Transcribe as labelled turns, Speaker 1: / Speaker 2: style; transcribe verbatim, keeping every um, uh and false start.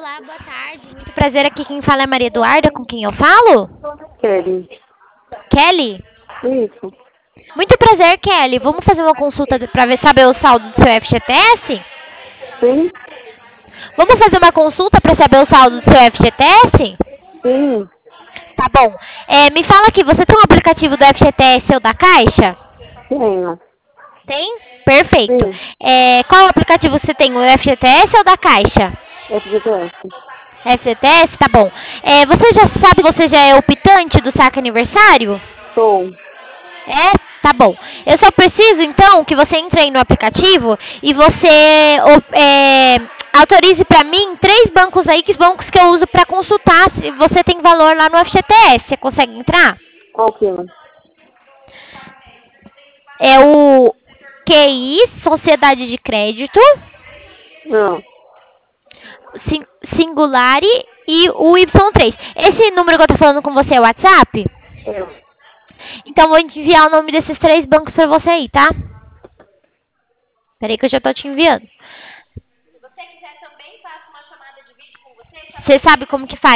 Speaker 1: Olá, boa tarde. Muito prazer, aqui quem fala é Maria Eduarda, com quem eu falo?
Speaker 2: Kelly.
Speaker 1: Kelly?
Speaker 2: Isso.
Speaker 1: Muito prazer, Kelly. Vamos fazer uma consulta para ver saber o saldo do seu F G T S?
Speaker 2: Sim?
Speaker 1: Vamos fazer uma consulta para saber o saldo do seu F G T S?
Speaker 2: Sim.
Speaker 1: Tá bom. É, me fala aqui, você tem um aplicativo do F G T S ou da Caixa?
Speaker 2: Tenho.
Speaker 1: Tem? Perfeito.
Speaker 2: Sim.
Speaker 1: É, qual aplicativo você tem, o F G T S ou da Caixa?
Speaker 2: F G T S.
Speaker 1: F G T S, tá bom. É, você já sabe, você já é optante do saque aniversário?
Speaker 2: Sou.
Speaker 1: É? Tá bom. Eu só preciso, então, que você entre aí no aplicativo e você o- é, autorize pra mim três bancos aí, que bancos que eu uso pra consultar se você tem valor lá no F G T S. Você consegue entrar?
Speaker 2: Qual que é?
Speaker 1: É o Q I, Sociedade de Crédito,
Speaker 2: Não.
Speaker 1: Sing- Singulari e o Y três. Esse número que eu tô falando com você é o WhatsApp?
Speaker 2: É.
Speaker 1: Então, vou te enviar o nome desses três bancos pra você aí, tá? Peraí que eu já tô te enviando. Se você quiser também, faço uma chamada de vídeo com você. Você sabe como que faz?